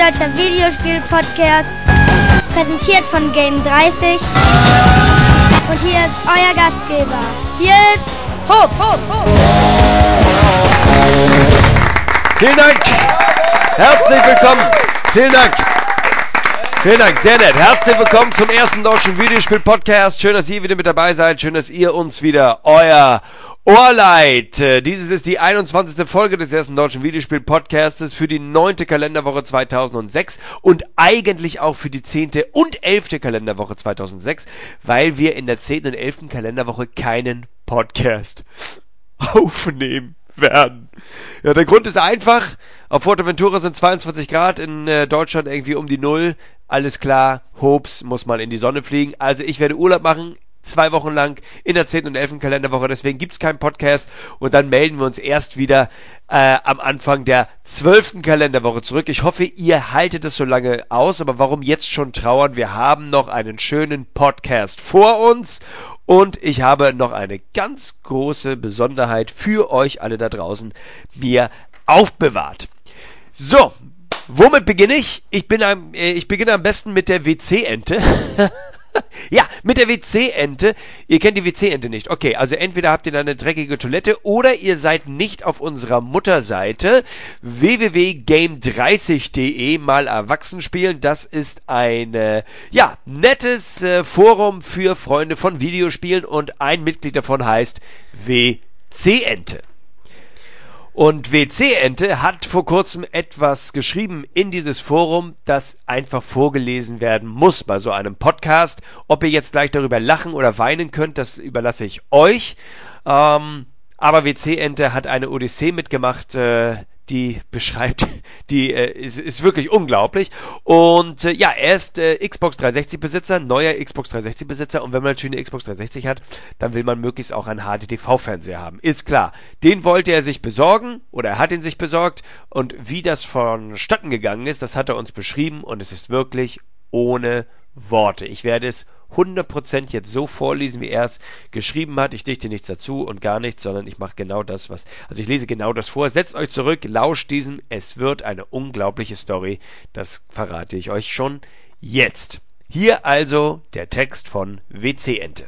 deutscher Videospiel-Podcast, präsentiert von Game30. Und hier ist euer Gastgeber, hier ist Hopp. Vielen Dank. Herzlich willkommen. Vielen Dank. Vielen Dank, sehr nett. Herzlich willkommen zum ersten deutschen Videospiel-Podcast. Schön, dass ihr wieder mit dabei seid. Schön, dass ihr uns wieder euer Ohr leiht. Dieses ist die 21. Folge des ersten deutschen Videospiel-Podcastes für die 9. Kalenderwoche 2006 und eigentlich auch für die 10. und 11. Kalenderwoche 2006, weil wir in der 10. und 11. Kalenderwoche keinen Podcast aufnehmen werden. Ja, der Grund ist einfach. Auf Fuerteventura sind 22 Grad, in Deutschland irgendwie um die 0. Alles klar, Hops, muss mal in die Sonne fliegen. Also ich werde Urlaub machen, 2 Wochen lang in der 10. und 11. Kalenderwoche. Deswegen gibt's keinen Podcast und dann melden wir uns erst wieder am Anfang der 12. Kalenderwoche zurück. Ich hoffe, ihr haltet es so lange aus, aber warum jetzt schon trauern? Wir haben noch einen schönen Podcast vor uns. Und ich habe noch eine ganz große Besonderheit für euch alle da draußen mir aufbewahrt. So, womit beginne ich? Ich beginne am besten mit der WC-Ente. Ja, mit der WC-Ente. Ihr kennt die WC-Ente nicht. Okay, also entweder habt ihr da eine dreckige Toilette oder ihr seid nicht auf unserer Mutterseite www.game30.de mal erwachsen spielen. Das ist ein nettes Forum für Freunde von Videospielen und ein Mitglied davon heißt WC-Ente. Und WC-Ente hat vor kurzem etwas geschrieben in dieses Forum, das einfach vorgelesen werden muss bei so einem Podcast. Ob ihr jetzt gleich darüber lachen oder weinen könnt, das überlasse ich euch. Aber WC-Ente hat eine Odyssee mitgemacht, die beschreibt, ist wirklich unglaublich. Und er ist Xbox 360-Besitzer, neuer Xbox 360-Besitzer. Und wenn man natürlich eine Xbox 360 hat, dann will man möglichst auch einen HDTV-Fernseher haben. Ist klar. Den wollte er sich besorgen, oder er hat ihn sich besorgt. Und wie das vonstatten gegangen ist, das hat er uns beschrieben. Und es ist wirklich ohne Worte. Ich werde es 100% jetzt so vorlesen, wie er es geschrieben hat. Ich dichte nichts dazu und gar nichts, sondern ich mache genau das, ich lese genau das vor. Setzt euch zurück, lauscht diesem. Es wird eine unglaubliche Story. Das verrate ich euch schon jetzt. Hier also der Text von WC-Ente.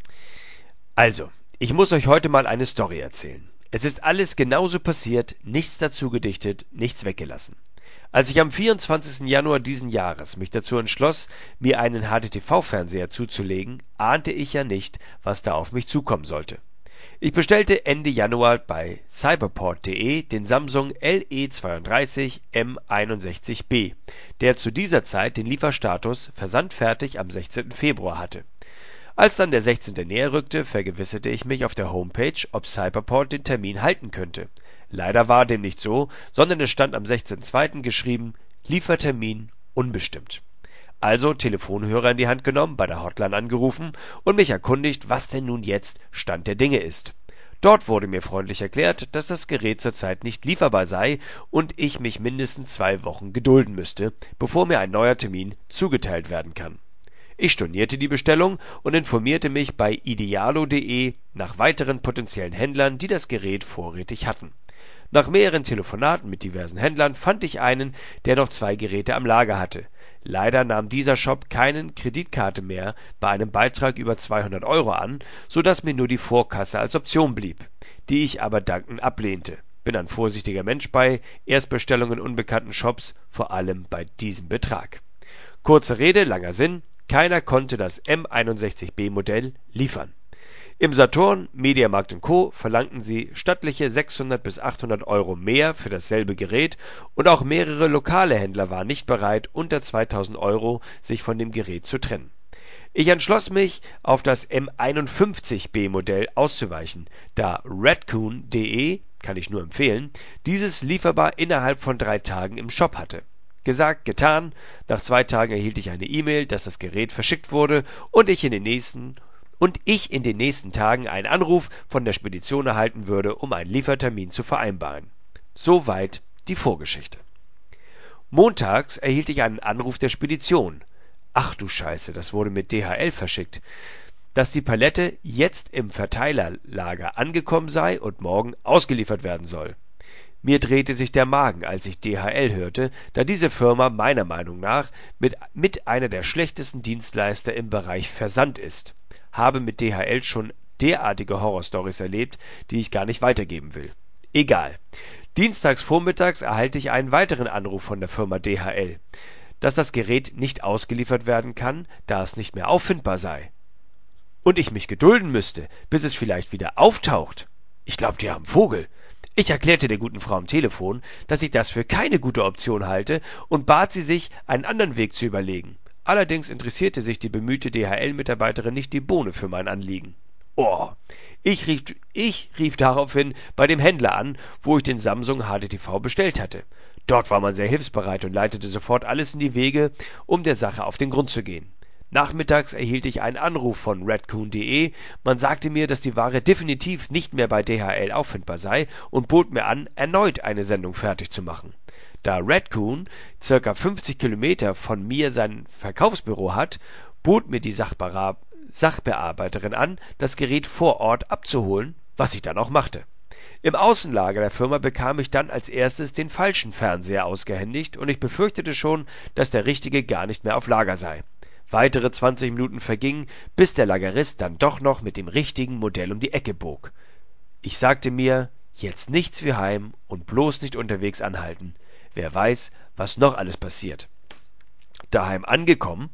Also, ich muss euch heute mal eine Story erzählen. Es ist alles genauso passiert, nichts dazu gedichtet, nichts weggelassen. Als ich am 24. Januar diesen Jahres mich dazu entschloss, mir einen HDTV-Fernseher zuzulegen, ahnte ich ja nicht, was da auf mich zukommen sollte. Ich bestellte Ende Januar bei cyberport.de den Samsung LE32 M61B, der zu dieser Zeit den Lieferstatus versandfertig am 16. Februar hatte. Als dann der 16. näher rückte, vergewisserte ich mich auf der Homepage, ob Cyberport den Termin halten könnte. Leider war dem nicht so, sondern es stand am 16.02. geschrieben, Liefertermin unbestimmt. Also Telefonhörer in die Hand genommen, bei der Hotline angerufen und mich erkundigt, was denn nun jetzt Stand der Dinge ist. Dort wurde mir freundlich erklärt, dass das Gerät zurzeit nicht lieferbar sei und ich mich mindestens 2 Wochen gedulden müsste, bevor mir ein neuer Termin zugeteilt werden kann. Ich stornierte die Bestellung und informierte mich bei idealo.de nach weiteren potenziellen Händlern, die das Gerät vorrätig hatten. Nach mehreren Telefonaten mit diversen Händlern fand ich einen, der noch 2 Geräte am Lager hatte. Leider nahm dieser Shop keine Kreditkarte mehr bei einem Beitrag über 200 € an, sodass mir nur die Vorkasse als Option blieb, die ich aber dankend ablehnte. Bin ein vorsichtiger Mensch bei Erstbestellungen in unbekannten Shops, vor allem bei diesem Betrag. Kurze Rede, langer Sinn, keiner konnte das M61B-Modell liefern. Im Saturn, Mediamarkt & Co. verlangten sie stattliche 600 bis 800 € mehr für dasselbe Gerät und auch mehrere lokale Händler waren nicht bereit, unter 2000 € sich von dem Gerät zu trennen. Ich entschloss mich, auf das M51B-Modell auszuweichen, da Redcoon.de, kann ich nur empfehlen, dieses lieferbar innerhalb von 3 Tagen im Shop hatte. Gesagt, getan, nach 2 Tagen erhielt ich eine E-Mail, dass das Gerät verschickt wurde und ich in den nächsten Tagen einen Anruf von der Spedition erhalten würde, um einen Liefertermin zu vereinbaren. Soweit die Vorgeschichte. Montags erhielt ich einen Anruf der Spedition. Ach du Scheiße, das wurde mit DHL verschickt. Dass die Palette jetzt im Verteilerlager angekommen sei und morgen ausgeliefert werden soll. Mir drehte sich der Magen, als ich DHL hörte, da diese Firma meiner Meinung nach mit einer der schlechtesten Dienstleister im Bereich Versand ist. Habe mit DHL schon derartige Horrorstories erlebt, die ich gar nicht weitergeben will. Egal. Dienstags vormittags erhalte ich einen weiteren Anruf von der Firma DHL, dass das Gerät nicht ausgeliefert werden kann, da es nicht mehr auffindbar sei. Und ich mich gedulden müsste, bis es vielleicht wieder auftaucht. Ich glaube, die haben Vogel. Ich erklärte der guten Frau am Telefon, dass ich das für keine gute Option halte und bat sie, sich einen anderen Weg zu überlegen. Allerdings interessierte sich die bemühte DHL-Mitarbeiterin nicht die Bohne für mein Anliegen. Oh, ich rief daraufhin bei dem Händler an, wo ich den Samsung HDTV bestellt hatte. Dort war man sehr hilfsbereit und leitete sofort alles in die Wege, um der Sache auf den Grund zu gehen. Nachmittags erhielt ich einen Anruf von redcoon.de. Man sagte mir, dass die Ware definitiv nicht mehr bei DHL auffindbar sei und bot mir an, erneut eine Sendung fertig zu machen. Da Redcoon ca. 50 Kilometer von mir sein Verkaufsbüro hat, bot mir die Sachbearbeiterin an, das Gerät vor Ort abzuholen, was ich dann auch machte. Im Außenlager der Firma bekam ich dann als erstes den falschen Fernseher ausgehändigt und ich befürchtete schon, dass der richtige gar nicht mehr auf Lager sei. Weitere 20 Minuten vergingen, bis der Lagerist dann doch noch mit dem richtigen Modell um die Ecke bog. Ich sagte mir, jetzt nichts wie heim und bloß nicht unterwegs anhalten. Wer weiß, was noch alles passiert. Daheim angekommen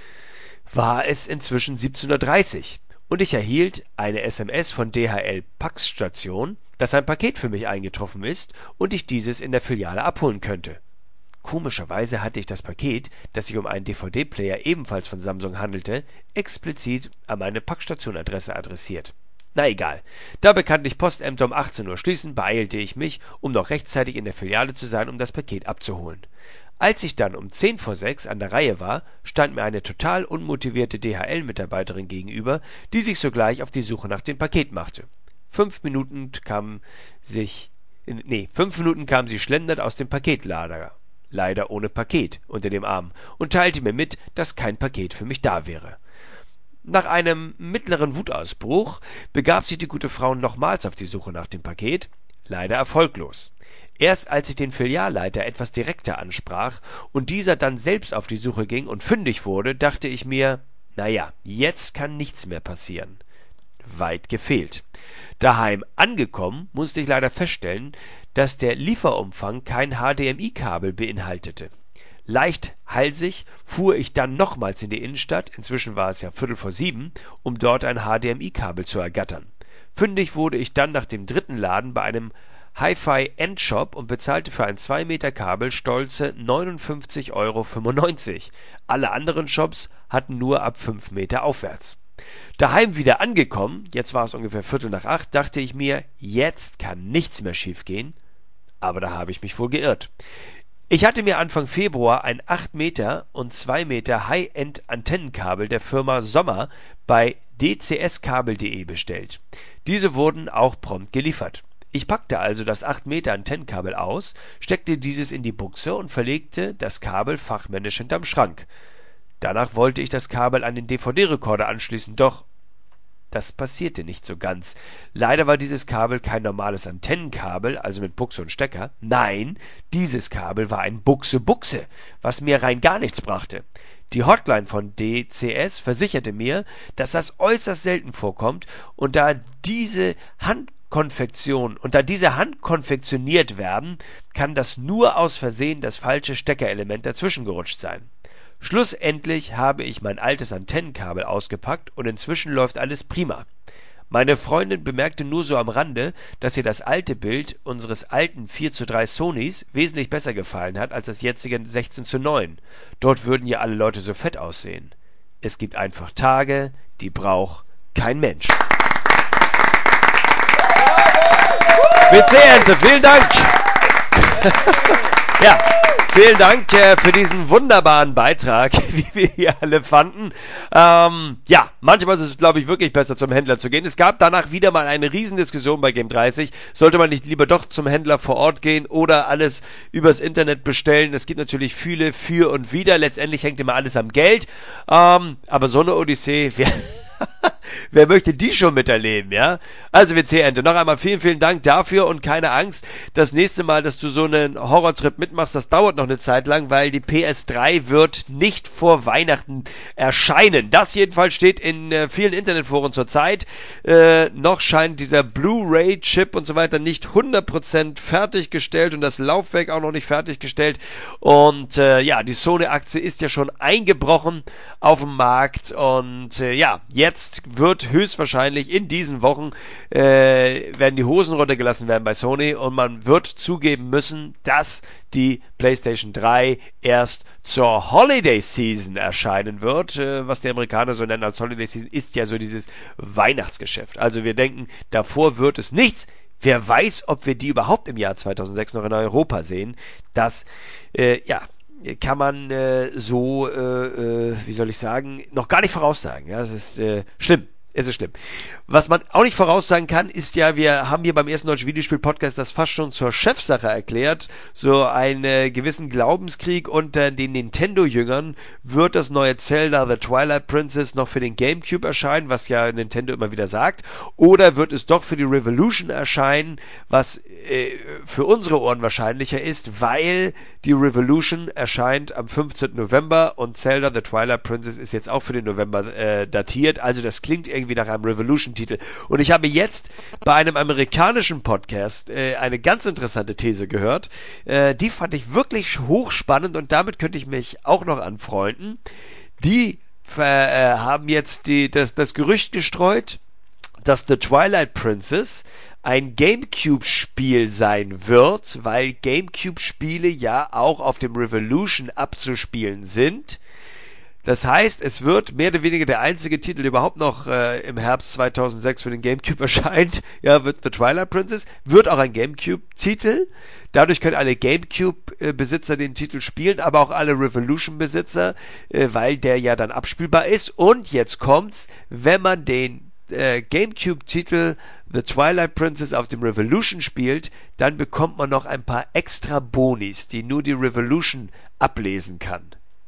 war es inzwischen 17:30 Uhr und ich erhielt eine SMS von DHL Packstation, dass ein Paket für mich eingetroffen ist und ich dieses in der Filiale abholen könnte. Komischerweise hatte ich das Paket, das sich um einen DVD-Player ebenfalls von Samsung handelte, explizit an meine Packstationadresse adressiert. Na egal, da bekanntlich Postämter um 18 Uhr schließen, beeilte ich mich, um noch rechtzeitig in der Filiale zu sein, um das Paket abzuholen. Als ich dann um 5:10 an der Reihe war, stand mir eine total unmotivierte DHL-Mitarbeiterin gegenüber, die sich sogleich auf die Suche nach dem Paket machte. 5 Minuten kam sie schlendert aus dem Paketlager, leider ohne Paket unter dem Arm, und teilte mir mit, dass kein Paket für mich da wäre. Nach einem mittleren Wutausbruch begab sich die gute Frau nochmals auf die Suche nach dem Paket, leider erfolglos. Erst als ich den Filialleiter etwas direkter ansprach und dieser dann selbst auf die Suche ging und fündig wurde, dachte ich mir, naja, jetzt kann nichts mehr passieren. Weit gefehlt. Daheim angekommen, musste ich leider feststellen, dass der Lieferumfang kein HDMI-Kabel beinhaltete. Leicht halsig fuhr ich dann nochmals in die Innenstadt, inzwischen war es ja 6:45, um dort ein HDMI-Kabel zu ergattern. Fündig wurde ich dann nach dem dritten Laden bei einem Hi-Fi-Endshop und bezahlte für ein 2 Meter Kabel stolze 59,95 €. Alle anderen Shops hatten nur ab 5 Meter aufwärts. Daheim wieder angekommen, jetzt war es ungefähr 7:45, dachte ich mir, jetzt kann nichts mehr schiefgehen, aber da habe ich mich wohl geirrt. Ich hatte mir Anfang Februar ein 8 Meter und 2 Meter High-End-Antennenkabel der Firma Sommer bei dcskabel.de bestellt. Diese wurden auch prompt geliefert. Ich packte also das 8 Meter Antennenkabel aus, steckte dieses in die Buchse und verlegte das Kabel fachmännisch hinterm Schrank. Danach wollte ich das Kabel an den DVD-Rekorder anschließen, doch das passierte nicht so ganz. Leider war dieses Kabel kein normales Antennenkabel, also mit Buchse und Stecker. Nein, dieses Kabel war ein Buchse-Buchse, was mir rein gar nichts brachte. Die Hotline von DCS versicherte mir, dass das äußerst selten vorkommt und da diese handkonfektioniert werden, kann das nur aus Versehen das falsche Steckerelement dazwischen gerutscht sein. Schlussendlich habe ich mein altes Antennenkabel ausgepackt und inzwischen läuft alles prima. Meine Freundin bemerkte nur so am Rande, dass ihr das alte Bild unseres alten 4:3 Sonys wesentlich besser gefallen hat als das jetzige 16:9. Dort würden ja alle Leute so fett aussehen. Es gibt einfach Tage, die braucht kein Mensch. WC-Ente, vielen Dank! Ja, vielen Dank für diesen wunderbaren Beitrag, wie wir hier alle fanden. Ja, manchmal ist es, glaube ich, wirklich besser, zum Händler zu gehen. Es gab danach wieder mal eine Riesendiskussion bei Game 30. Sollte man nicht lieber doch zum Händler vor Ort gehen oder alles übers Internet bestellen? Es gibt natürlich viele für und wider. Letztendlich hängt immer alles am Geld. Aber so eine Odyssee Wer möchte die schon miterleben, ja? Also WC-Ente, noch einmal vielen, vielen Dank dafür und keine Angst, das nächste Mal, dass du so einen Horrortrip mitmachst, das dauert noch eine Zeit lang, weil die PS3 wird nicht vor Weihnachten erscheinen. Das jedenfalls steht in vielen Internetforen zurzeit. Noch scheint dieser Blu-ray-Chip und so weiter nicht 100% fertiggestellt und das Laufwerk auch noch nicht fertiggestellt. Und ja, die Sony-Aktie ist ja schon eingebrochen auf dem Markt und ja, jetzt wird höchstwahrscheinlich in diesen Wochen werden die Hosen runtergelassen werden bei Sony und man wird zugeben müssen, dass die PlayStation 3 erst zur Holiday Season erscheinen wird. Was die Amerikaner so nennen als Holiday Season, ist ja so dieses Weihnachtsgeschäft. Also wir denken, davor wird es nichts. Wer weiß, ob wir die überhaupt im Jahr 2006 noch in Europa sehen. Das, ja, kann man so, wie soll ich sagen, noch gar nicht voraussagen. Ja, das ist schlimm. Es ist schlimm. Was man auch nicht voraussagen kann, ist ja, wir haben hier beim ersten deutschen Videospiel-Podcast das fast schon zur Chefsache erklärt. So einen gewissen Glaubenskrieg unter den Nintendo-Jüngern. Wird das neue Zelda The Twilight Princess noch für den GameCube erscheinen, was ja Nintendo immer wieder sagt? Oder wird es doch für die Revolution erscheinen, was für unsere Ohren wahrscheinlicher ist, weil die Revolution erscheint am 15. November und Zelda The Twilight Princess ist jetzt auch für den November datiert. Also das klingt irgendwie nach einem Revolution-Titel. Und ich habe jetzt bei einem amerikanischen Podcast eine ganz interessante These gehört. Die fand ich wirklich hochspannend und damit könnte ich mich auch noch anfreunden. Die haben jetzt das Gerücht gestreut, dass The Twilight Princess ein GameCube-Spiel sein wird, weil GameCube-Spiele ja auch auf dem Revolution abzuspielen sind. Das heißt, es wird mehr oder weniger der einzige Titel, der überhaupt noch im Herbst 2006 für den GameCube erscheint, ja, wird The Twilight Princess, wird auch ein GameCube-Titel. Dadurch können alle GameCube-Besitzer den Titel spielen, aber auch alle Revolution-Besitzer, weil der ja dann abspielbar ist. Und jetzt kommt's, wenn man den GameCube-Titel The Twilight Princess auf dem Revolution spielt, dann bekommt man noch ein paar extra Bonis, die nur die Revolution ablesen kann.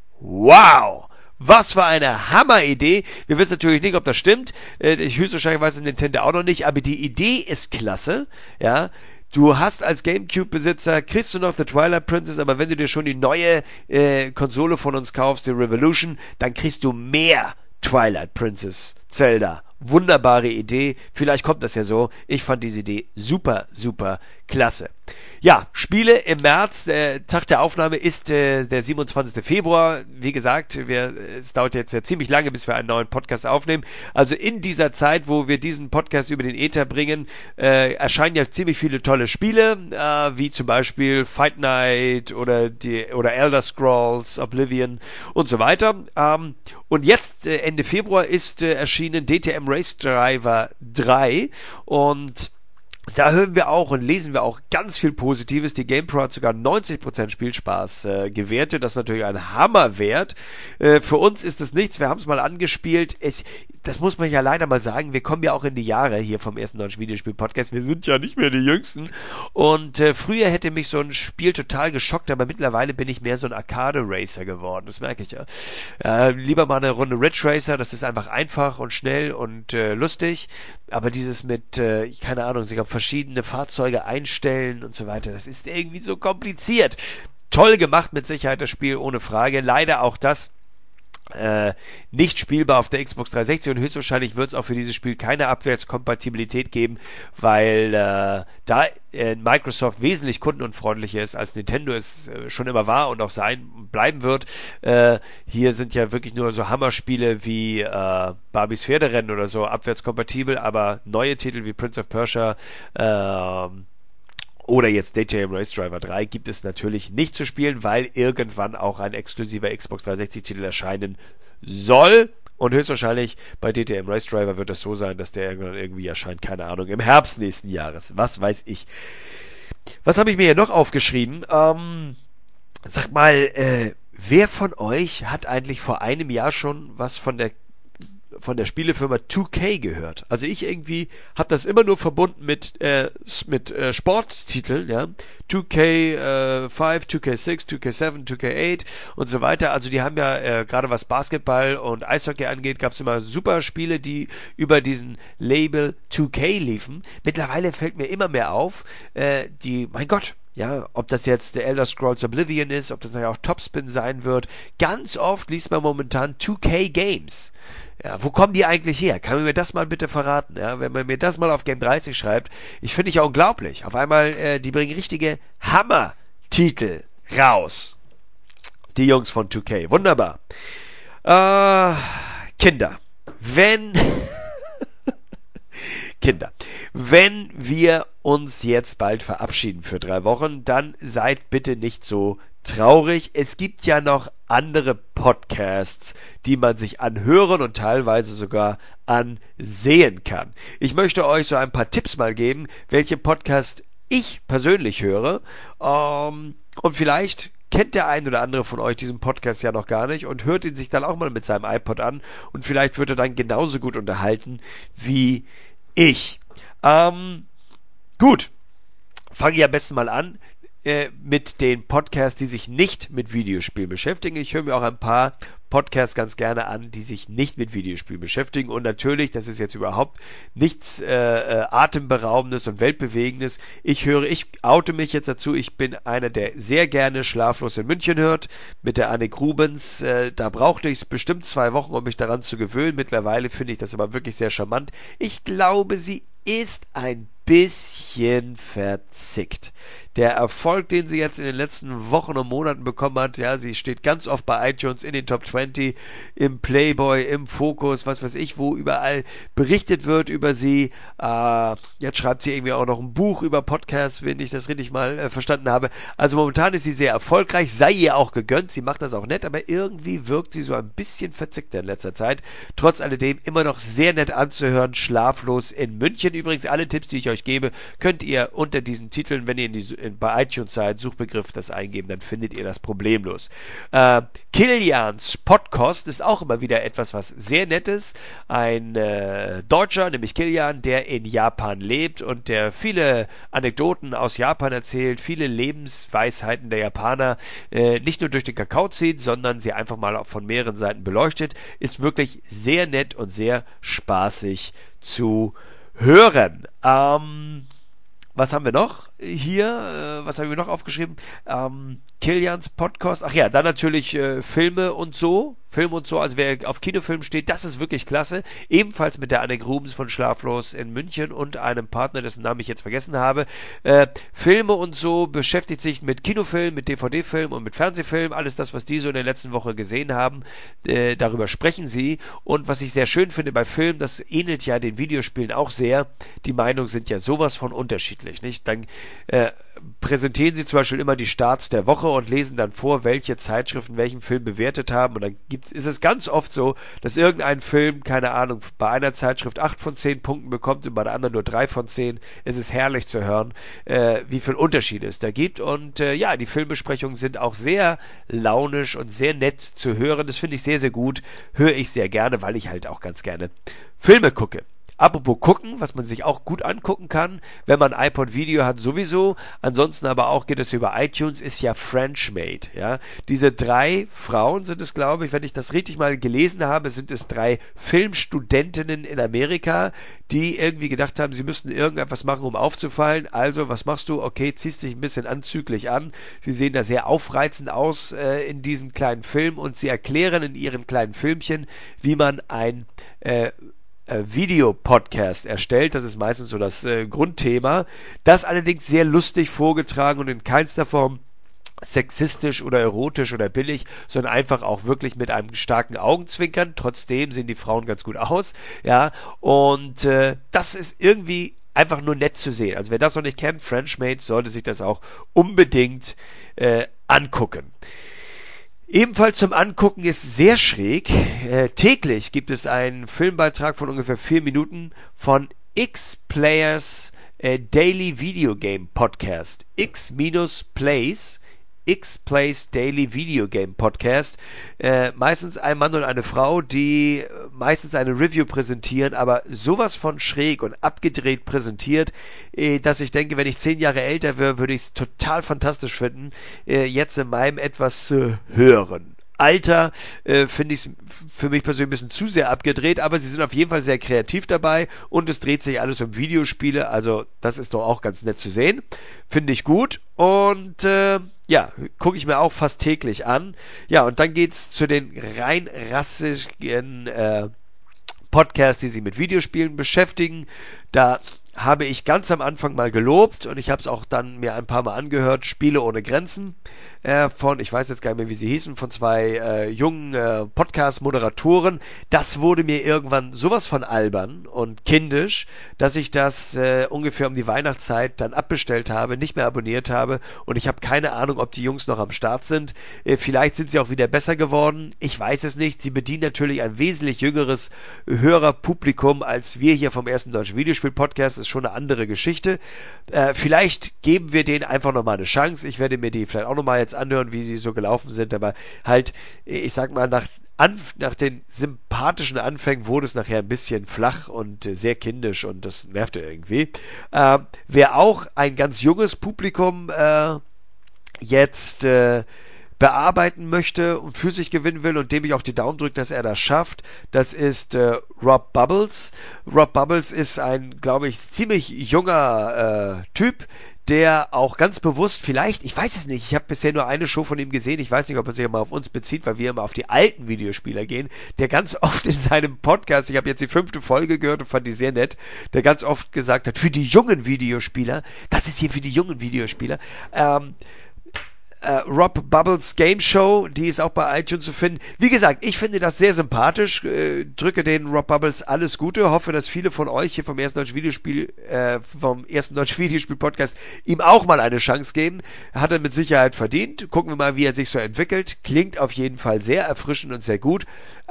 Wow! Was für eine Hammeridee. Wir wissen natürlich nicht, ob das stimmt. Höchstwahrscheinlich weiß es Nintendo auch noch nicht, aber die Idee ist klasse. Ja, du hast als GameCube-Besitzer, kriegst du noch The Twilight Princess, aber wenn du dir schon die neue Konsole von uns kaufst, die Revolution, dann kriegst du mehr Twilight Princess Zelda. Wunderbare Idee. Vielleicht kommt das ja so. Ich fand diese Idee super, super klasse. Ja, Spiele im März. Der Tag der Aufnahme ist der 27. Februar. Wie gesagt, es dauert jetzt ja ziemlich lange, bis wir einen neuen Podcast aufnehmen. Also in dieser Zeit, wo wir diesen Podcast über den Äther bringen, erscheinen ja ziemlich viele tolle Spiele, wie zum Beispiel Fight Night oder Elder Scrolls, Oblivion und so weiter. Und jetzt, Ende Februar, ist erschienen DTM Race Driver 3 und da hören wir auch und lesen wir auch ganz viel Positives. Die GamePro hat sogar 90% Spielspaß gewertet. Das ist natürlich ein Hammerwert. Für uns ist das nichts. Wir haben es mal angespielt. Das muss man ja leider mal sagen. Wir kommen ja auch in die Jahre hier vom ersten deutschen Videospiel-Podcast. Wir sind ja nicht mehr die Jüngsten. Und früher hätte mich so ein Spiel total geschockt, aber mittlerweile bin ich mehr so ein Arcade-Racer geworden. Das merke ich ja. Lieber mal eine Runde Ridge Racer. Das ist einfach und schnell und lustig. Aber dieses mit, keine Ahnung, sich auf verschiedene Fahrzeuge einstellen und so weiter, das ist irgendwie so kompliziert. Toll gemacht mit Sicherheit das Spiel, ohne Frage. Leider auch das nicht spielbar auf der Xbox 360 und höchstwahrscheinlich wird es auch für dieses Spiel keine Abwärtskompatibilität geben, weil da Microsoft wesentlich kundenunfreundlicher ist, als Nintendo es schon immer war und auch bleiben wird. Hier sind ja wirklich nur so Hammerspiele wie Barbies Pferderennen oder so abwärtskompatibel, aber neue Titel wie Prince of Persia oder jetzt DTM Race Driver 3 gibt es natürlich nicht zu spielen, weil irgendwann auch ein exklusiver Xbox 360-Titel erscheinen soll. Und höchstwahrscheinlich bei DTM Race Driver wird es so sein, dass der irgendwann irgendwie erscheint, keine Ahnung, im Herbst nächsten Jahres. Was weiß ich. Was habe ich mir hier noch aufgeschrieben? Sag mal, wer von euch hat eigentlich vor einem Jahr schon was von von der Spielefirma 2K gehört. Also ich irgendwie habe das immer nur verbunden mit Sporttiteln, ja. 2K5, 2K6, 2K7, 2K8 und so weiter. Also die haben ja gerade was Basketball und Eishockey angeht, gab es immer super Spiele, die über diesen Label 2K liefen. Mittlerweile fällt mir immer mehr auf, mein Gott, ja, ob das jetzt der Elder Scrolls Oblivion ist, ob das nachher auch Topspin sein wird. Ganz oft liest man momentan 2K Games. Ja, wo kommen die eigentlich her? Kann man mir das mal bitte verraten? Ja, wenn man mir das mal auf Game 30 schreibt, ich finde ich ja unglaublich. Auf einmal, die bringen richtige Hammer-Titel raus. Die Jungs von 2K. Wunderbar. Kinder. Wenn wir uns jetzt bald verabschieden für 3 Wochen, dann seid bitte nicht so traurig. Es gibt ja noch andere Podcasts, die man sich anhören und teilweise sogar ansehen kann. Ich möchte euch so ein paar Tipps mal geben, welche Podcast ich persönlich höre. Und vielleicht kennt der ein oder andere von euch diesen Podcast ja noch gar nicht und hört ihn sich dann auch mal mit seinem iPod an und vielleicht wird er dann genauso gut unterhalten wie ich. Gut, fange ich am besten mal an mit den Podcasts, die sich nicht mit Videospielen beschäftigen. Ich höre mir auch ein paar Podcasts ganz gerne an, die sich nicht mit Videospielen beschäftigen. Und natürlich, das ist jetzt überhaupt nichts Atemberaubendes und Weltbewegendes. Ich oute mich jetzt dazu, ich bin einer, der sehr gerne Schlaflos in München hört, mit der Annik Rubens. Da brauchte ich bestimmt 2 Wochen, um mich daran zu gewöhnen. Mittlerweile finde ich das aber wirklich sehr charmant. Ich glaube, sie ist ein bisschen verzickt. Der Erfolg, den sie jetzt in den letzten Wochen und Monaten bekommen hat, ja, sie steht ganz oft bei iTunes in den Top 20, im Playboy, im Fokus, was weiß ich, wo überall berichtet wird über sie. Jetzt schreibt sie irgendwie auch noch ein Buch über Podcasts, wenn ich das richtig mal verstanden habe. Also momentan ist sie sehr erfolgreich, sei ihr auch gegönnt, sie macht das auch nett, aber irgendwie wirkt sie so ein bisschen verzickt in letzter Zeit. Trotz alledem immer noch sehr nett anzuhören, Schlaflos in München. Übrigens, alle Tipps, die ich euch gebe, könnt ihr unter diesen Titeln, wenn ihr bei iTunes seid, Suchbegriff das eingeben, dann findet ihr das problemlos. Kilians Podcast ist auch immer wieder etwas, was sehr nett ist. Ein Deutscher, nämlich Kilian, der in Japan lebt und der viele Anekdoten aus Japan erzählt, viele Lebensweisheiten der Japaner nicht nur durch den Kakao zieht, sondern sie einfach mal auch von mehreren Seiten beleuchtet, ist wirklich sehr nett und sehr spaßig zu hören. Was haben wir noch hier? Was haben wir noch aufgeschrieben? Kilians Podcast. Ach ja, dann natürlich Filme und so. Also wer auf Kinofilm steht, das ist wirklich klasse. Ebenfalls mit der Annik Rubens von Schlaflos in München und einem Partner, dessen Namen ich jetzt vergessen habe. Filme und so beschäftigt sich mit Kinofilm, mit DVD-Film und mit Fernsehfilm. Alles das, was die so in der letzten Woche gesehen haben, darüber sprechen sie. Und was ich sehr schön finde bei Filmen, das ähnelt ja den Videospielen auch sehr. Die Meinungen sind ja sowas von unterschiedlich, nicht? Dann präsentieren sie zum Beispiel immer die Starts der Woche und lesen dann vor, welche Zeitschriften welchen Film bewertet haben. Und dann ist es ganz oft so, dass irgendein Film, keine Ahnung, bei einer Zeitschrift 8 von 10 Punkten bekommt und bei der anderen nur 3 von 10. Es ist herrlich zu hören, wie viel Unterschiede es da gibt. Und ja, die Filmbesprechungen sind auch sehr launisch und sehr nett zu hören. Das finde ich sehr, sehr gut. Höre ich sehr gerne, weil ich halt auch ganz gerne Filme gucke. Apropos gucken, was man sich auch gut angucken kann, wenn man ein iPod-Video hat sowieso, ansonsten aber auch geht es über iTunes, ist ja Frenchmade, ja. Diese 3 Frauen sind es, glaube ich, wenn ich das richtig mal gelesen habe, sind es 3 Filmstudentinnen in Amerika, die irgendwie gedacht haben, sie müssten irgendetwas machen, um aufzufallen. Also, was machst du? Okay, ziehst dich ein bisschen anzüglich an. Sie sehen da sehr aufreizend aus in diesem kleinen Film und sie erklären in ihrem kleinen Filmchen, wie man ein Videopodcast erstellt. Das ist meistens so das Grundthema. Das allerdings sehr lustig vorgetragen und in keinster Form sexistisch oder erotisch oder billig, sondern einfach auch wirklich mit einem starken Augenzwinkern. Trotzdem sehen die Frauen ganz gut aus. Ja, und das ist irgendwie einfach nur nett zu sehen. Also wer das noch nicht kennt, Frenchmade, sollte sich das auch unbedingt angucken. Ebenfalls zum Angucken ist sehr schräg. Täglich gibt es einen Filmbeitrag von ungefähr 4 Minuten von X-Players Daily Video Game Podcast. X-Plays Daily Video Game Podcast. Meistens ein Mann und eine Frau, die meistens eine Review präsentieren, aber sowas von schräg und abgedreht präsentiert, dass ich denke, wenn ich 10 Jahre älter wäre, würde ich es total fantastisch finden, jetzt in meinem etwas höheren Alter finde ich es für mich persönlich ein bisschen zu sehr abgedreht, aber sie sind auf jeden Fall sehr kreativ dabei und es dreht sich alles um Videospiele, also das ist doch auch ganz nett zu sehen. Finde ich gut und ja, gucke ich mir auch fast täglich an. Ja, und dann geht's zu den rein rassigen Podcasts, die sich mit Videospielen beschäftigen. Da habe ich ganz am Anfang mal gelobt und ich habe es auch dann mir ein paar Mal angehört, Spiele ohne Grenzen von, ich weiß jetzt gar nicht mehr, wie sie hießen, von zwei jungen Podcast-Moderatoren. Das wurde mir irgendwann sowas von albern und kindisch, dass ich das ungefähr um die Weihnachtszeit dann abbestellt habe, nicht mehr abonniert habe und ich habe keine Ahnung, ob die Jungs noch am Start sind. Vielleicht sind sie auch wieder besser geworden, ich weiß es nicht. Sie bedienen natürlich ein wesentlich jüngeres Hörerpublikum als wir hier vom ersten Deutschen Videospiel-Podcast, ist schon eine andere Geschichte. Vielleicht geben wir denen einfach nochmal eine Chance. Ich werde mir die vielleicht auch nochmal jetzt anhören, wie sie so gelaufen sind, aber halt, ich sag mal, nach den sympathischen Anfängen wurde es nachher ein bisschen flach und sehr kindisch und das nervte irgendwie. Wer auch ein ganz junges Publikum jetzt bearbeiten möchte und für sich gewinnen will und dem ich auch die Daumen drücke, dass er das schafft, das ist Rob Bubbles. Rob Bubbles ist ein, glaube ich, ziemlich junger Typ, der auch ganz bewusst vielleicht, ich weiß es nicht, ich habe bisher nur eine Show von ihm gesehen, ich weiß nicht, ob er sich immer auf uns bezieht, weil wir immer auf die alten Videospieler gehen, der ganz oft in seinem Podcast, ich habe jetzt die 5. Folge gehört und fand die sehr nett, der ganz oft gesagt hat, für die jungen Videospieler, das ist hier für die jungen Videospieler, Rob Bubbles Game Show, die ist auch bei iTunes zu finden. Wie gesagt, ich finde das sehr sympathisch, drücke den Rob Bubbles alles Gute, hoffe, dass viele von euch hier vom ersten Deutschen Videospiel Podcast ihm auch mal eine Chance geben. Hat er mit Sicherheit verdient. Gucken wir mal, wie er sich so entwickelt. Klingt auf jeden Fall sehr erfrischend und sehr gut.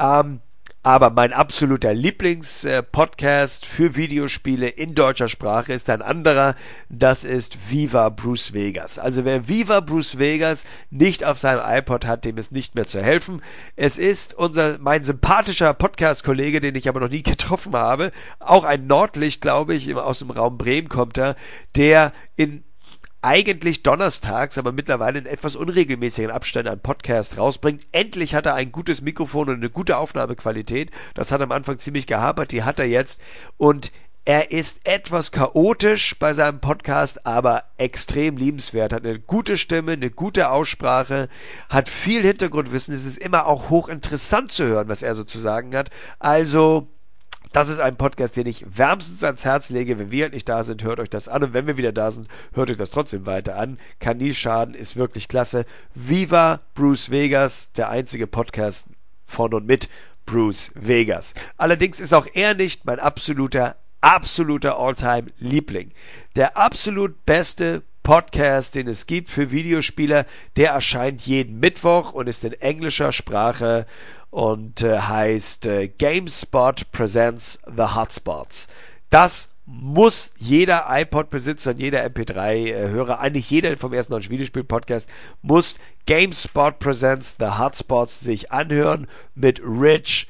Aber mein absoluter Lieblings-Podcast für Videospiele in deutscher Sprache ist ein anderer. Das ist Viva Bruce Vegas. Also wer Viva Bruce Vegas nicht auf seinem iPod hat, dem ist nicht mehr zu helfen. Es ist mein sympathischer Podcast-Kollege, den ich aber noch nie getroffen habe. Auch ein Nordlicht, glaube ich, aus dem Raum Bremen kommt er, der in eigentlich donnerstags, aber mittlerweile in etwas unregelmäßigen Abständen einen Podcast rausbringt. Endlich hat er ein gutes Mikrofon und eine gute Aufnahmequalität. Das hat am Anfang ziemlich gehapert, die hat er jetzt. Und er ist etwas chaotisch bei seinem Podcast, aber extrem liebenswert. Hat eine gute Stimme, eine gute Aussprache, hat viel Hintergrundwissen. Es ist immer auch hochinteressant zu hören, was er so zu sagen hat. Also das ist ein Podcast, den ich wärmstens ans Herz lege. Wenn wir nicht da sind, hört euch das an. Und wenn wir wieder da sind, hört euch das trotzdem weiter an. Kann nie schaden, ist wirklich klasse. Viva Bruce Vegas, der einzige Podcast von und mit Bruce Vegas. Allerdings ist auch er nicht mein absoluter All-Time-Liebling. Der absolut beste Podcast, den es gibt für Videospieler, der erscheint jeden Mittwoch und ist in englischer Sprache und heißt GameSpot Presents The Hotspots. Das muss jeder iPod-Besitzer und jeder MP3-Hörer, eigentlich jeder vom ersten Deutschen Videospiel-Podcast, muss GameSpot Presents The Hotspots sich anhören mit Rich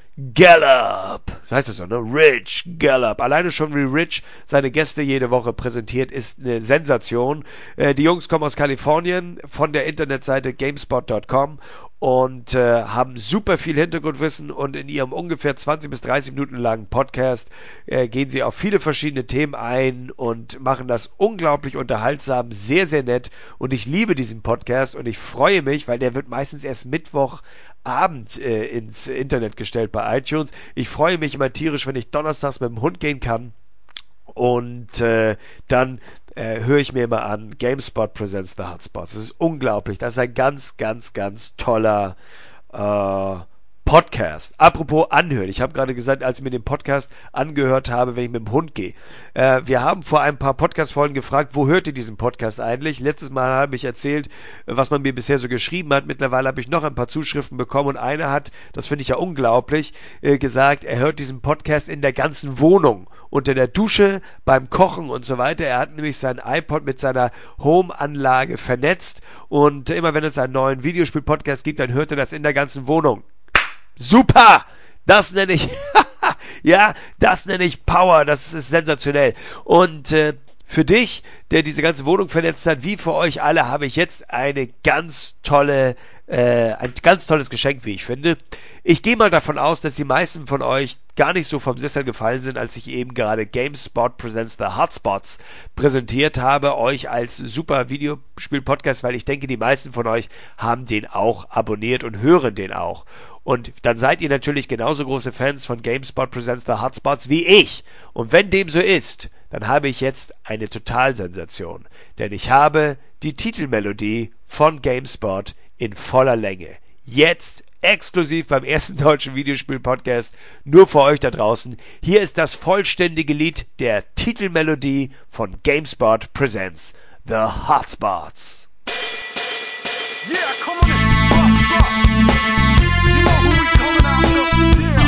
Gallup. Das heißt es so, ne? Rich Gallup. Alleine schon wie Rich seine Gäste jede Woche präsentiert, ist eine Sensation. Die Jungs kommen aus Kalifornien von der Internetseite GameSpot.com und haben super viel Hintergrundwissen und in ihrem ungefähr 20 bis 30 Minuten langen Podcast gehen sie auf viele verschiedene Themen ein und machen das unglaublich unterhaltsam, sehr, sehr nett und ich liebe diesen Podcast und ich freue mich, weil der wird meistens erst Mittwochabend ins Internet gestellt bei iTunes. Ich freue mich immer tierisch, wenn ich donnerstags mit dem Hund gehen kann und dann höre ich mir immer an GameSpot Presents The Hotspots. Das ist unglaublich. Das ist ein ganz, ganz, ganz toller Podcast. Apropos anhören. Ich habe gerade gesagt, als ich mir den Podcast angehört habe, wenn ich mit dem Hund gehe. Wir haben vor ein paar Podcast-Folgen gefragt, wo hört ihr diesen Podcast eigentlich? Letztes Mal habe ich erzählt, was man mir bisher so geschrieben hat. Mittlerweile habe ich noch ein paar Zuschriften bekommen und einer hat, das finde ich ja unglaublich, gesagt, er hört diesen Podcast in der ganzen Wohnung. Unter der Dusche, beim Kochen und so weiter. Er hat nämlich sein iPod mit seiner Home-Anlage vernetzt und immer wenn es einen neuen Videospiel-Podcast gibt, dann hört er das in der ganzen Wohnung. Super! Das nenne ich Ja, das nenne ich Power, das ist sensationell. Und für dich, der diese ganze Wohnung vernetzt hat, wie für euch alle, habe ich jetzt ein ganz tolles Geschenk, wie ich finde. Ich gehe mal davon aus, dass die meisten von euch gar nicht so vom Sessel gefallen sind, als ich eben gerade GameSpot Presents The Hotspots präsentiert habe, euch als super Videospiel-Podcast, weil ich denke, die meisten von euch haben den auch abonniert und hören den auch. Und dann seid ihr natürlich genauso große Fans von GameSpot Presents The Hotspots wie ich. Und wenn dem so ist, dann habe ich jetzt eine Totalsensation. Denn ich habe die Titelmelodie von GameSpot in voller Länge. Jetzt exklusiv beim ersten deutschen Videospiel-Podcast, nur für euch da draußen. Hier ist das vollständige Lied der Titelmelodie von GameSpot Presents The Hotspots. Yeah, come on in. You know who we coming after? Yeah.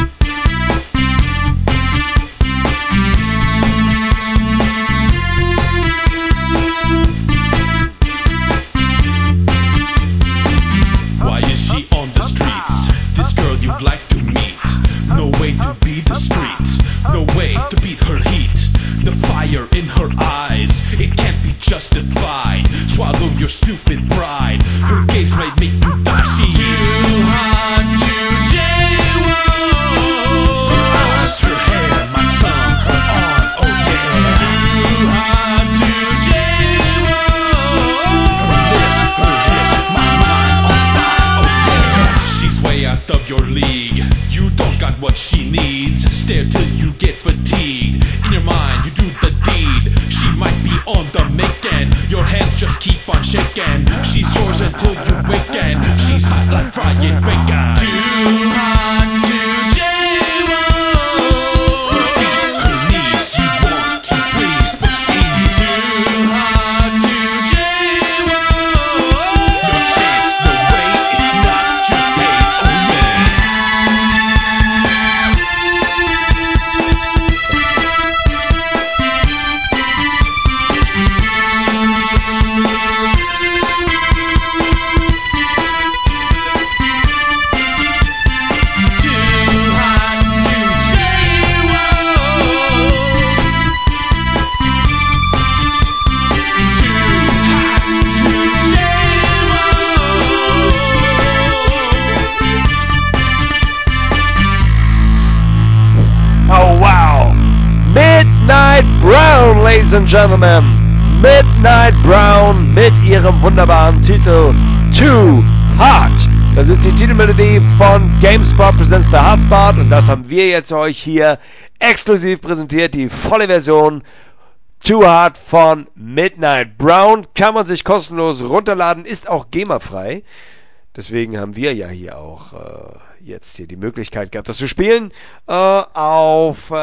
Why is she on the streets? This girl you'd like to meet. No way to beat the streets. No way to beat her heat. The fire in her eyes, it can't be justified. Swallow your stupid pride. Her gaze might make you die. She's too hot to jaywalk. Her eyes, her hair, my tongue, her arm, oh yeah. Too hot to jaywalk. Her lips, her hips, my mind on fire, oh yeah. She's way out of your league. You don't got what she needs. Stare till you get fatigued. In your mind, you do the deed. She might be on the making. Your hands just keep on shaking. She's yours until you waken. She's hot like frying bacon. Too hot to jaywalk. Her feet, her knees, you want to please, but she's too hot to jaywalk. No chance, no way, it's not your day, oh yeah. Oh wow! Midnight Brown, ladies and gentlemen! Midnight Brown mit ihrem wunderbaren Titel Too Hot. Das ist die Titelmelodie von GameSpot Presents The Hotspot und das haben wir jetzt euch hier exklusiv präsentiert, die volle Version Too Hot von Midnight Brown. Kann man sich kostenlos runterladen, ist auch GEMA-frei. Deswegen haben wir ja hier auch jetzt hier die Möglichkeit gehabt, das zu spielen. Auf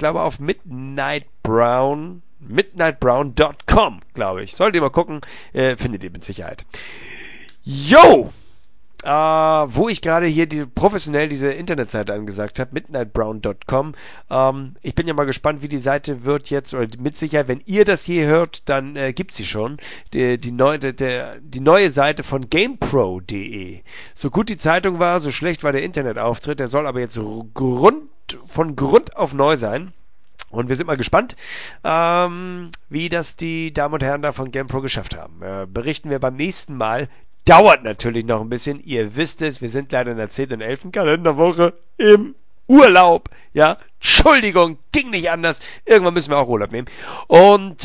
midnightbrown.com, glaube ich. Solltet ihr mal gucken, findet ihr mit Sicherheit. Yo! Wo ich gerade hier professionell diese Internetseite angesagt habe, midnightbrown.com. Ich bin ja mal gespannt, wie die Seite wird jetzt, oder mit Sicherheit, wenn ihr das hier hört, dann gibt sie schon. Die neue Seite von GamePro.de. So gut die Zeitung war, so schlecht war der Internetauftritt. Der soll aber jetzt von Grund auf neu sein. Und wir sind mal gespannt, wie das die Damen und Herren da von GamePro geschafft haben. Berichten wir beim nächsten Mal. Dauert natürlich noch ein bisschen. Ihr wisst es, wir sind leider in der 10. und 11. Kalenderwoche im Urlaub. Ja, Entschuldigung, ging nicht anders. Irgendwann müssen wir auch Urlaub nehmen. Und,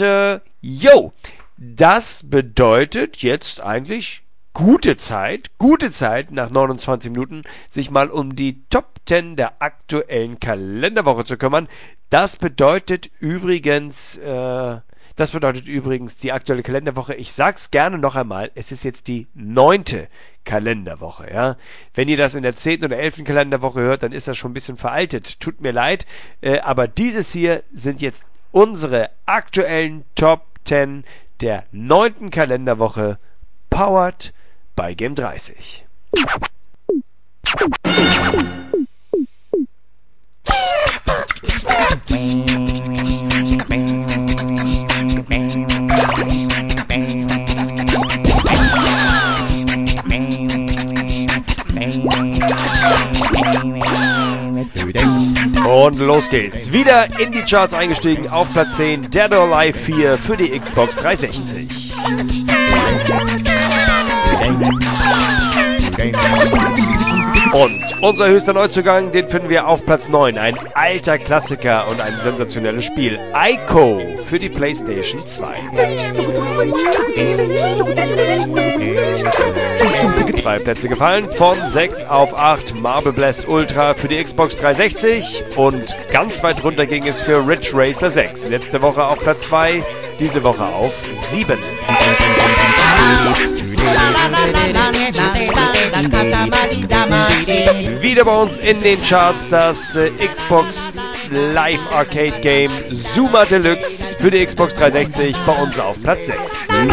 das bedeutet jetzt eigentlich gute Zeit nach 29 Minuten, sich mal um die Top 10 der aktuellen Kalenderwoche zu kümmern. Das bedeutet übrigens die aktuelle Kalenderwoche. Ich sag's gerne noch einmal, es ist jetzt die 9. Kalenderwoche. Ja? Wenn ihr das in der 10. oder 11. Kalenderwoche hört, dann ist das schon ein bisschen veraltet. Tut mir leid, aber dieses hier sind jetzt unsere aktuellen Top 10 der 9. Kalenderwoche, powered by Game 30. Und los geht's. Wieder in die Charts eingestiegen, auf Platz 10, Dead or Alive 4 für die Xbox 360. Und unser höchster Neuzugang, den finden wir auf Platz 9. Ein alter Klassiker und ein sensationelles Spiel. Ico für die PlayStation 2. 2 Plätze gefallen, von 6 auf 8 Marble Blast Ultra für die Xbox 360 und ganz weit runter ging es für Ridge Racer 6. Letzte Woche auf Platz 2, diese Woche auf 7. Wieder bei uns in den Charts das Xbox Live Arcade Game Zuma Deluxe für die Xbox 360, bei uns auf Platz 6.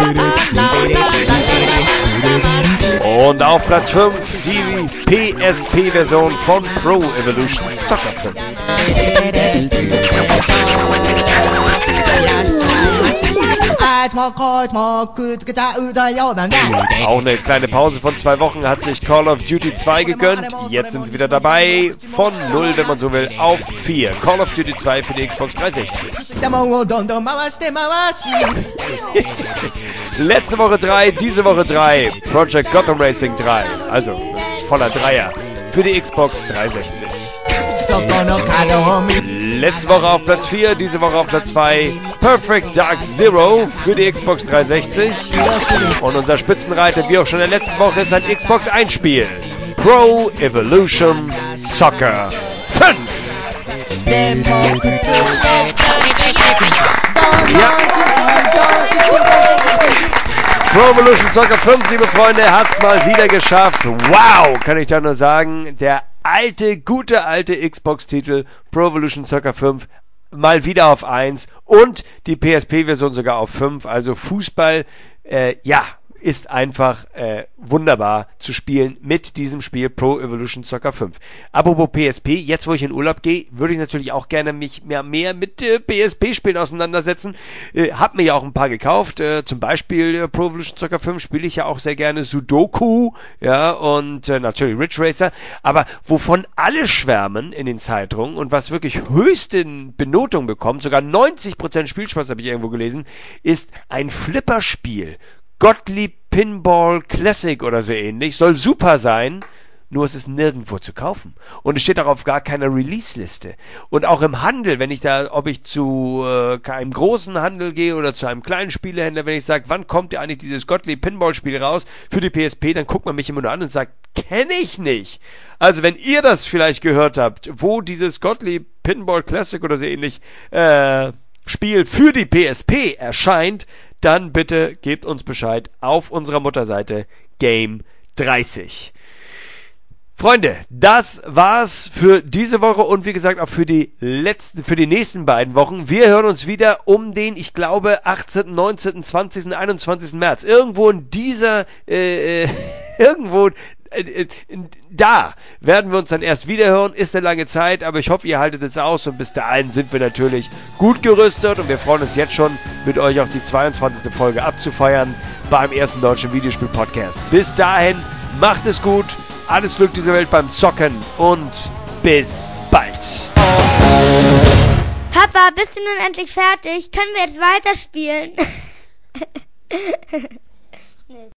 Und auf Platz 5 die PSP-Version von Pro Evolution Soccer 5. Auch eine kleine Pause von 2 Wochen hat sich Call of Duty 2 gegönnt. Jetzt sind sie wieder dabei. Von 0, wenn man so will, auf 4. Call of Duty 2 für die Xbox 360. Letzte Woche 3, diese Woche 3. Project Gotham Racing 3. Also voller Dreier für die Xbox 360. Letzte Woche auf Platz 4, diese Woche auf Platz 2 Perfect Dark Zero für die Xbox 360. Und unser Spitzenreiter, wie auch schon in der letzten Woche, ist ein Xbox 1 Spiel. Pro Evolution Soccer 5. Ja. Pro Evolution Soccer 5, liebe Freunde, hat's mal wieder geschafft. Wow, kann ich da nur sagen. Der gute alte Xbox-Titel Pro Evolution Soccer 5 mal wieder auf 1 und die PSP-Version sogar auf 5. Also Fußball, ist einfach wunderbar zu spielen mit diesem Spiel Pro Evolution Soccer 5. Apropos PSP, jetzt wo ich in Urlaub gehe, würde ich natürlich auch gerne mich mehr mit PSP-Spielen auseinandersetzen. Hab mir ja auch ein paar gekauft, zum Beispiel Pro Evolution Soccer 5 spiele ich ja auch sehr gerne, Sudoku, ja, und natürlich Ridge Racer, aber wovon alle schwärmen in den Zeitungen und was wirklich höchste Benotung bekommt, sogar 90% Spielspaß habe ich irgendwo gelesen, ist ein Flipperspiel. Gottlieb Pinball Classic oder so ähnlich, soll super sein, nur es ist nirgendwo zu kaufen. Und es steht auch auf gar keiner Release-Liste. Und auch im Handel, ob ich zu einem großen Handel gehe oder zu einem kleinen Spielehändler, wenn ich sage, wann kommt eigentlich dieses Gottlieb Pinball-Spiel raus für die PSP, dann guckt man mich immer nur an und sagt, kenne ich nicht. Also wenn ihr das vielleicht gehört habt, wo dieses Gottlieb Pinball Classic oder so ähnlich Spiel für die PSP erscheint, dann bitte gebt uns Bescheid auf unserer Mutterseite Game30. Freunde, das war's für diese Woche und wie gesagt auch für die nächsten beiden Wochen. Wir hören uns wieder um den, ich glaube, 18., 19., 20., 21. März. Irgendwo in dieser, da werden wir uns dann erst wieder hören. Ist eine lange Zeit, aber ich hoffe, ihr haltet es aus und bis dahin sind wir natürlich gut gerüstet und wir freuen uns jetzt schon, mit euch auch die 22. Folge abzufeiern beim ersten deutschen Videospiel-Podcast. Bis dahin, macht es gut, alles Glück dieser Welt beim Zocken und bis bald. Papa, bist du nun endlich fertig? Können wir jetzt weiterspielen?